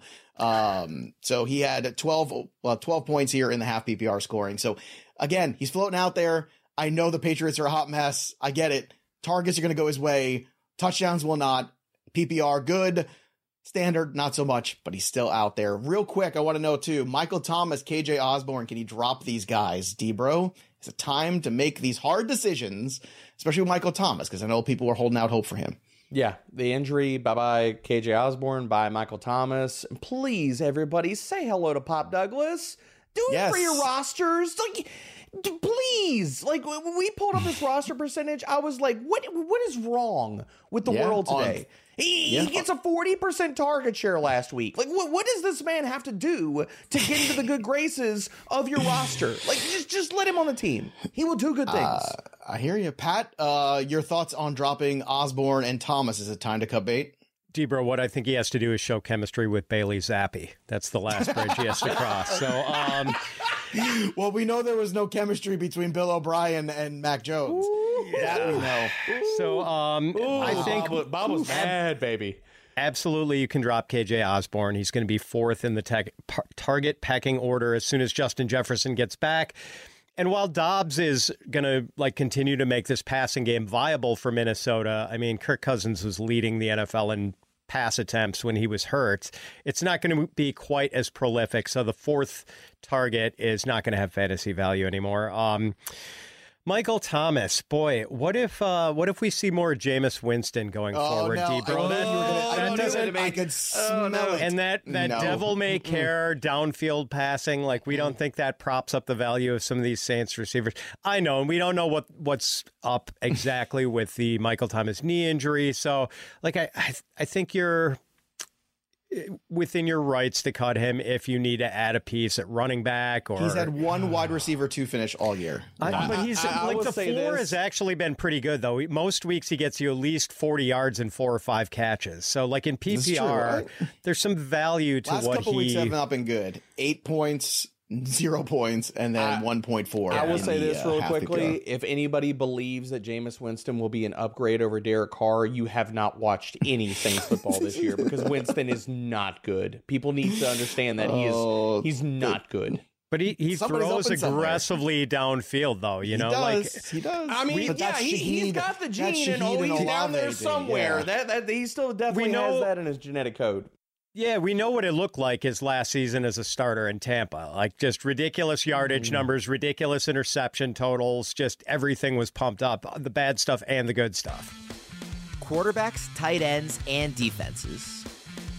Um, so he had twelve well, twelve points here in the half P P R scoring. So again, he's floating out there. I know the Patriots are a hot mess. I get it. Targets are going to go his way. Touchdowns will not. P P R good. Standard, not so much, but he's still out there. Real quick, I want to know, too, Michael Thomas, K J Osborne, can he drop these guys? Debro, it's a time to make these hard decisions, especially with Michael Thomas, because I know people were holding out hope for him. Yeah, the injury, bye-bye K J Osborne, bye Michael Thomas. And please, everybody, say hello to Pop Douglas. Do it yes. for your rosters. Like, please. Like, when we pulled up this roster percentage, I was like, what? what is wrong with the yeah, world today? He, Yeah. he gets a forty percent target share last week. Like, what, what does this man have to do to get into the good graces of your roster? Like, just just let him on the team. He will do good things. Uh, I hear you. Pat, uh, your thoughts on dropping Osborne and Thomas? Is it time to cut bait? Debro, what I think he has to do is show chemistry with Bailey Zappi. That's the last bridge he has to cross. So, um, well, we know there was no chemistry between Bill O'Brien and Mac Jones. Ooh, yeah. That we know. So, um, Ooh, I think Bob, Bob was mad, baby. Absolutely, you can drop K J Osborne. He's going to be fourth in the tech, par, target pecking order as soon as Justin Jefferson gets back. And while Dobbs is going to like continue to make this passing game viable for Minnesota, I mean, Kirk Cousins was leading the N F L in pass attempts when he was hurt. It's not going to be quite as prolific. So the fourth target is not going to have fantasy value anymore. Um, Michael Thomas, boy, what if uh, what if we see more Jameis Winston going oh, forward, no. Debro? Oh, That, I, that knew doesn't it. make I could smell oh, no. it. And that, that no. devil may care downfield passing, like we don't think that props up the value of some of these Saints receivers. I know, and we don't know what, what's up exactly with the Michael Thomas knee injury. So, like, I, I, I think you're within your rights to cut him if you need to add a piece at running back. Or he's had one wide receiver to finish all year. I, but he's I- I like will the say floor this. has actually been pretty good though. Most weeks he gets you at least forty yards and four or five catches. So like in P P R, true, right? there's some value to Last what couple he. weeks have not been good. Eight points, zero points, and then I- one point four. I will in say the, this uh, real half to quickly. go. If anybody believes that Jameis Winston will be an upgrade over Derek Carr, you have not watched any Saints football this year because Winston is not good. People need to understand that he Oh, is he's not good. But he, he Somebody's throws open somewhere. aggressively downfield though, you know, he like does. he does. I mean, But yeah, that's he, he's Shaheed- got the that's gene, and oh, Shaheed he's down there Olave, somewhere. yeah. That that he still definitely We know- has that in his genetic code. yeah, we know what it looked like his last season as a starter in Tampa. Like just ridiculous yardage numbers, ridiculous interception totals, just everything was pumped up, the bad stuff and the good stuff. Quarterbacks, tight ends, and defenses.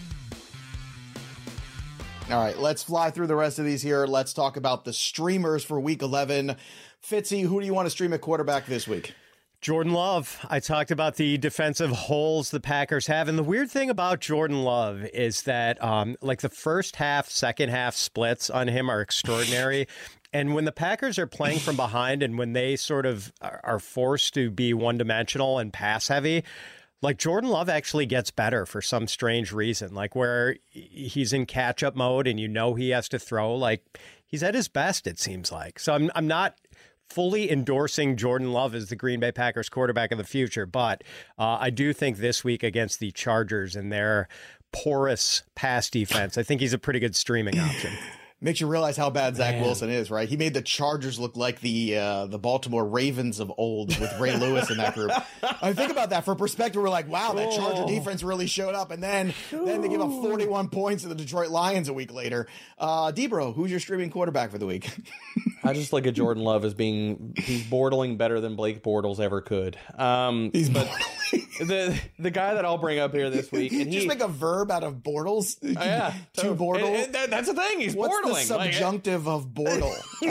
All right, let's fly through the rest of these here. Let's talk about the streamers for week eleven. Fitzy, who do you want to stream at quarterback this week? Jordan Love. I talked about the defensive holes the Packers have. And the weird thing about Jordan Love is that um, like the first half, second half splits on him are extraordinary. And when the Packers are playing from behind and when they sort of are forced to be one dimensional and pass heavy, like Jordan Love actually gets better for some strange reason, like where he's in catch up mode and you know he has to throw, like he's at his best, it seems like. So I'm I'm not fully endorsing Jordan Love as the Green Bay Packers quarterback of the future, but uh, I do think this week against the Chargers and their porous pass defense, I think he's a pretty good streaming option. Makes you realize how bad Zach Man. Wilson is, right? He made the Chargers look like the uh, the Baltimore Ravens of old with Ray Lewis in that group. I think about that for perspective. We're like, wow, that Charger Oh. defense really showed up, and then then they give up forty-one points to the Detroit Lions a week later. Uh, Debro, who's your streaming quarterback for the week? I just look at Jordan Love as being he's bordering better than Blake Bortles ever could. Um, He's but the the guy that I'll bring up here this week, and just he, make a verb out of Bortles. Oh, yeah, to so- Bortle. and- and that- that's the thing. He's What's bortling. the Like, subjunctive of Bortle?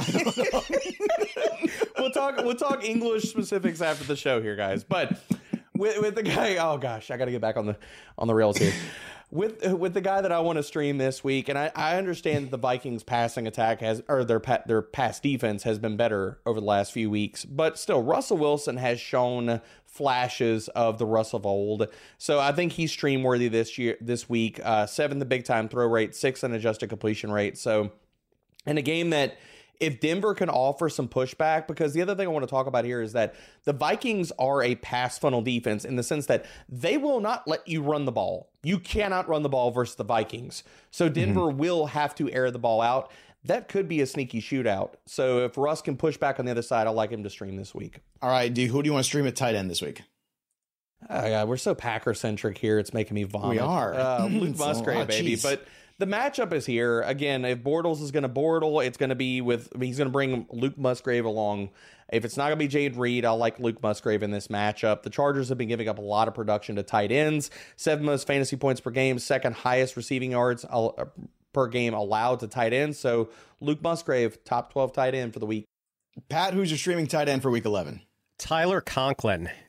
we'll talk. We'll talk English specifics after the show here, guys. But with, with the guy, oh gosh, I got to get back on the on the rails here. With with the guy that I want to stream this week, and I, I understand that the Vikings passing attack has or their pa- their pass defense has been better over the last few weeks, but still Russell Wilson has shown flashes of the Russ of old. So I think he's stream worthy this year this week. Uh, seven the big time throw rate, six an adjusted completion rate. So in a game that if Denver can offer some pushback, because the other thing I want to talk about here is that the Vikings are a pass funnel defense in the sense that they will not let you run the ball. You cannot run the ball versus the Vikings. So Denver mm-hmm. will have to air the ball out. That could be a sneaky shootout. So if Russ can push back on the other side, I'd like him to stream this week. All right, D, who do you want to stream at tight end this week? Oh, God, we're so Packer-centric here. It's making me vomit. We are. Uh, Luke So, Musgrave, oh, baby. geez. But the matchup is here. Again, if Bortles is going to Bortle, it's going to be with, I mean, he's going to bring Luke Musgrave along. If it's not going to be Jade Reed, I like Luke Musgrave in this matchup. The Chargers have been giving up a lot of production to tight ends. Seven most fantasy points per game, second highest receiving yards per game allowed to tight ends. So Luke Musgrave, top twelve tight end for the week. Pat, who's your streaming tight end for week eleven? Tyler Conklin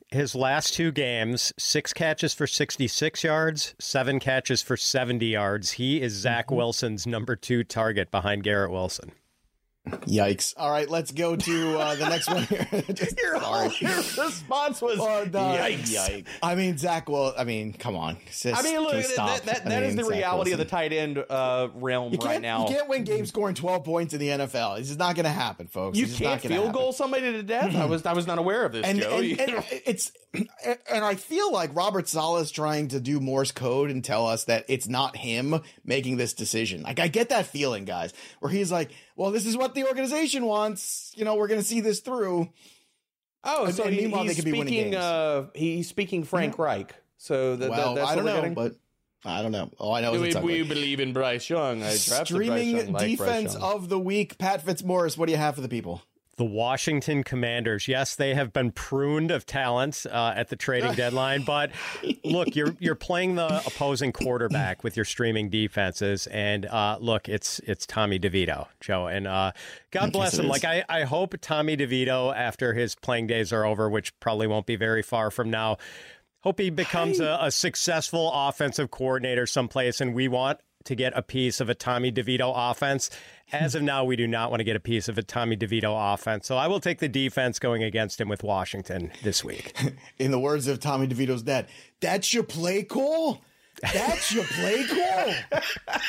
his last two games, six catches for sixty-six yards, seven catches for seventy yards. He is Zach mm-hmm. Wilson's number two target behind Garrett Wilson. Yikes. All right, let's go to uh, the next one here. Just, your, whole, your response was oh, no, yikes. yikes. I mean, Zach, well, I mean, come on. Just, I mean, look, that, that, that is the Zach reality Wilson. Of the tight end uh, realm right now. You can't win games scoring twelve points in the N F L. This is not going to happen, folks. You this can't field goal somebody to death? I was I was not aware of this, and, Joe. And, and it's and I feel like Robert Saleh is trying to do Morse code and tell us that it's not him making this decision. Like, I get that feeling, guys, where he's like, well, this is what the organization wants. You know, we're going to see this through. Oh, and, so and he, meanwhile, he's they could be winning speaking. games. Uh, he's speaking Frank yeah. Reich. So that, well, that, that's I don't what we're know, getting? but I don't know. All I know is we, it's ugly. we believe in Bryce Young. I drafted Streaming Bryce Young, like defense Bryce Young. of the week, Pat Fitzmaurice. What do you have for the people? The Washington Commanders. Yes, they have been pruned of talent uh, at the trading deadline, but look, you're you're playing the opposing quarterback with your streaming defenses, and uh, look, it's it's Tommy DeVito, Joe, and uh, God bless him. Like I, I hope Tommy DeVito, after his playing days are over, which probably won't be very far from now, hope he becomes a, a successful offensive coordinator someplace, and we want to get a piece of a Tommy DeVito offense. As of now, we do not want to get a piece of a Tommy DeVito offense. So I will take the defense going against him with Washington this week. In the words of Tommy DeVito's dad, that's your play call? That's your play call?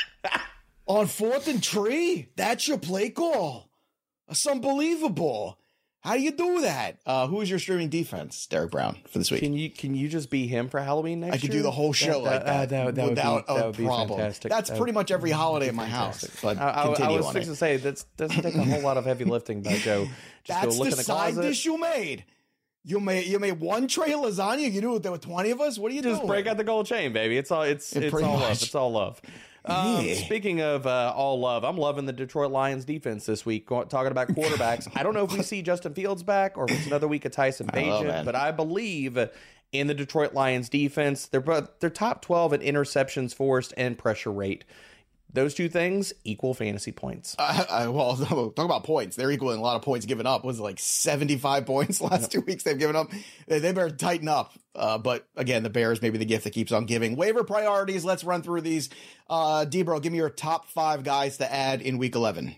On fourth and tree? That's your play call? That's unbelievable. How do you do that? Uh, who is your streaming defense, Derek Brown, for this week? Can you can you just be him for Halloween next year? I could do the whole show that, like that, uh, that, that without would be, that a would be problem. fantastic. That's that pretty much every holiday at my fantastic. house. But I, I, continue I was on fixing it. to say that doesn't take a whole lot of heavy lifting by Joe. Just That's go look the, in the side closet. dish you made. You made you made one tray of lasagna. You knew there were twenty of us. What are you just doing? break out the gold chain, baby. It's all it's Yeah, it's all pretty love. much. It's all love. Um, Yeah. Speaking of uh, all love, I'm loving the Detroit Lions defense this week. Go- Talking about quarterbacks, I don't know if we see Justin Fields back or if it's another week of Tyson I love Bagent, it. but I believe in the Detroit Lions defense. They're both, they're top twelve in interceptions forced and pressure rate. Those two things equal fantasy points. I, I, well, talk about points. They're equaling a lot of points given up. Was it like seventy-five points last yep. two weeks they've given up? They, they better tighten up. Uh, but again, the Bears may be the gift that keeps on giving. Waiver priorities. Let's run through these. Uh, Debro, give me your top five guys to add in week eleven.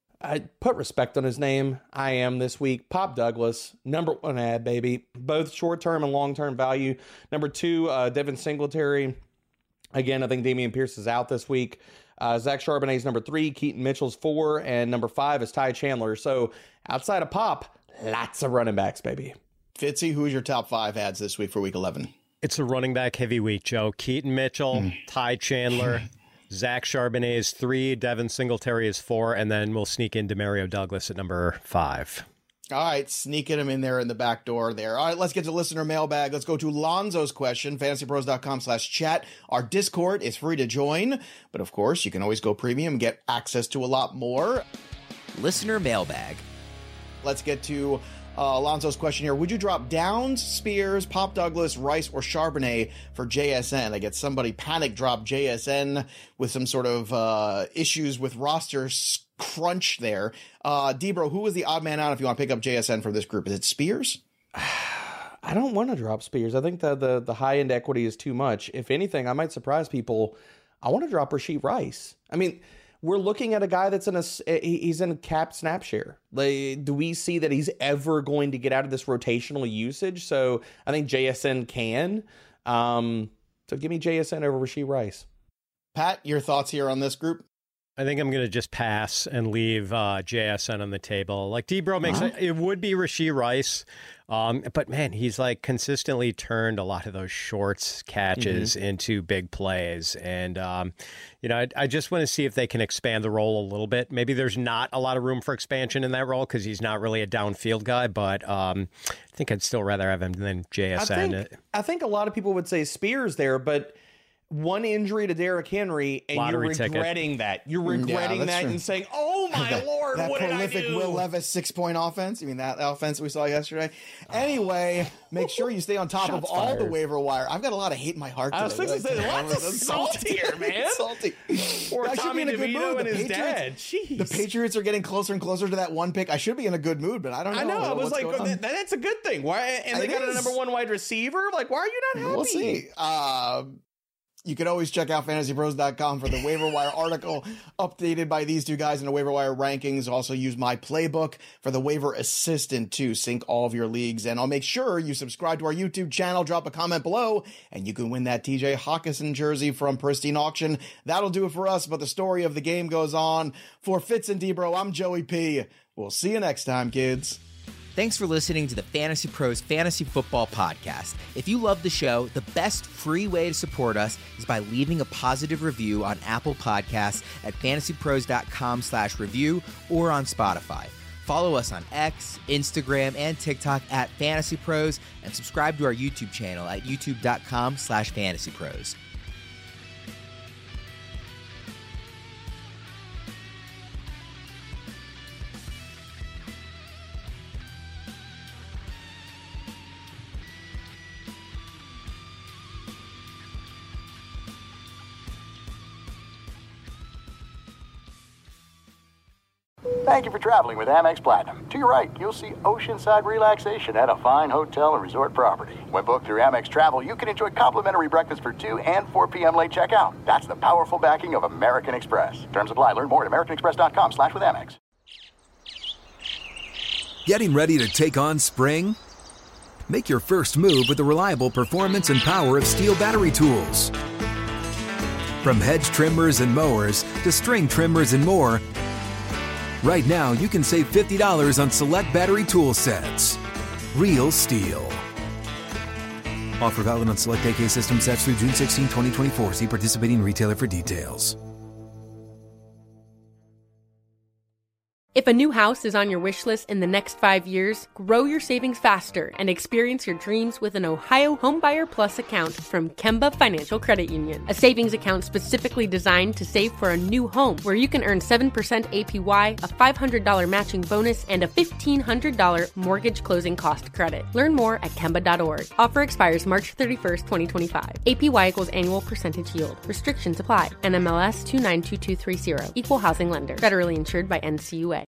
I put respect on his name. I am this week. Pop Douglas, number one ad, baby. Both short-term and long-term value. Number two, uh, Devin Singletary. Again, I think Dameon Pierce is out this week. Uh, Zach Charbonnet's number three, Keaton Mitchell's four, and number five is Ty Chandler. So outside of Pop, lots of running backs, baby. Fitzy, who is your top five ads this week for week eleven? It's a running back heavy week, Joe. Keaton Mitchell, mm. Ty Chandler, Zach Charbonnet is three, Devin Singletary is four, and then we'll sneak in Demario Douglas at number five. All right, sneaking him in there in the back door there. All right, let's get to listener mailbag. Let's go to Lonzo's question, fantasypros.com slash chat. Our Discord is free to join, but of course, you can always go premium and get access to a lot more. Listener mailbag. Let's get to uh, Lonzo's question here. Would you drop Downs, Spears, Pop Douglas, Rice, or Charbonnet for J S N? I get somebody panic drop J S N with some sort of uh, issues with roster crunch there. Uh, Debro, who was the odd man out if you want to pick up J S N from this group? Is it Spears? I don't want to drop Spears. I think the, the, the high-end equity is too much. If anything, I might surprise people. I want to drop Rashee Rice. I mean, we're looking at a guy that's in a he's in a cap snap share. Like, do we see that he's ever going to get out of this rotational usage? So I think J S N can. Um, so give me J S N over Rashee Rice. Pat, your thoughts here on this group? I think I'm going to just pass and leave uh, J S N on the table. Like Debro makes uh-huh. it, it would be Rashee Rice. Um, but man, he's like consistently turned a lot of those shorts catches mm-hmm. into big plays. And, um, you know, I, I just want to see if they can expand the role a little bit. Maybe there's not a lot of room for expansion in that role because he's not really a downfield guy, but um, I think I'd still rather have him than J S N. I think, I think a lot of people would say Spears there, but one injury to Derrick Henry, and Lottery you're regretting ticket. that. You're regretting yeah, that true. and saying, "Oh my that, lord, that what prolific did I do?" Will Levis six-point offense. You mean that offense we saw yesterday? Anyway, make sure you stay on top Shots of all fired. the waiver wire. I've got a lot of hate in my heart today. I was fixing to say, lots of salt here, man. Salty. Or I should Tommy be in a good DeVito mood. and The his Patriots, dad. Jeez. the Patriots are getting closer and closer to that one pick. I should be in a good mood, but I don't know. I know. I was what's like, going on. that, that's a good thing. Why? And they It got is. a number one wide receiver. Like, why are you not happy? We'll see. Uh, you can always check out fantasy pros dot com for the waiver wire article updated by these two guys in the waiver wire rankings. Also use my playbook for the waiver assistant to sync all of your leagues. And I'll make sure you subscribe to our YouTube channel, drop a comment below, and you can win that T J Hawkinson jersey from Pristine Auction. That'll do it for us, but the story of the game goes on. For Fitz and D-Bro, I'm Joey P. We'll see you next time, kids. Thanks for listening to the Fantasy Pros Fantasy Football Podcast. If you love the show, the best free way to support us is by leaving a positive review on Apple Podcasts at fantasy pros dot com slash review or on Spotify. Follow us on X, Instagram, and TikTok at Fantasy Pros, and subscribe to our YouTube channel at youtube dot com slash fantasy pros. Thank you for traveling with Amex Platinum. To your right, you'll see oceanside relaxation at a fine hotel and resort property. When booked through Amex Travel, you can enjoy complimentary breakfast for two and four p.m. late checkout. That's the powerful backing of American Express. Terms apply. Learn more at american express dot com slash with Amex. Getting ready to take on spring? Make your first move with the reliable performance and power of Steel battery tools. From hedge trimmers and mowers to string trimmers and more, right now, you can save fifty dollars on select battery tool sets. Real Steel. Offer valid on select A K system sets through June sixteenth, twenty twenty-four. See participating retailer for details. If a new house is on your wish list in the next five years, grow your savings faster and experience your dreams with an Ohio Homebuyer Plus account from Kemba Financial Credit Union. A savings account specifically designed to save for a new home, where you can earn seven percent A P Y, a five hundred dollars matching bonus, and a fifteen hundred dollars mortgage closing cost credit. Learn more at kemba dot org. Offer expires March thirty-first, twenty twenty-five. A P Y equals annual percentage yield. Restrictions apply. N M L S two nine two two three zero. Equal housing lender. Federally insured by N C U A.